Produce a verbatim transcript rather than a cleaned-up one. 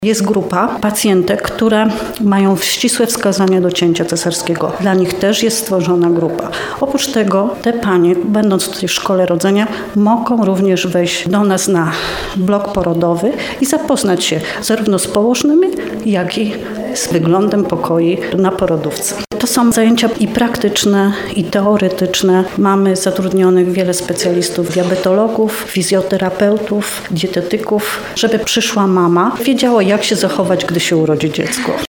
Jest grupa pacjentek, które mają ścisłe wskazania do cięcia cesarskiego. Dla nich też jest stworzona grupa. Oprócz tego te panie, będąc tutaj w szkole rodzenia, mogą również wejść do nas na blok porodowy i zapoznać się zarówno z położnymi, jak i z wyglądem pokoi na porodówce. To są zajęcia i praktyczne, i teoretyczne. Mamy zatrudnionych wiele specjalistów, diabetologów, fizjoterapeutów, dietetyków, żeby przyszła mama wiedziała, jak się zachować, gdy się urodzi dziecko.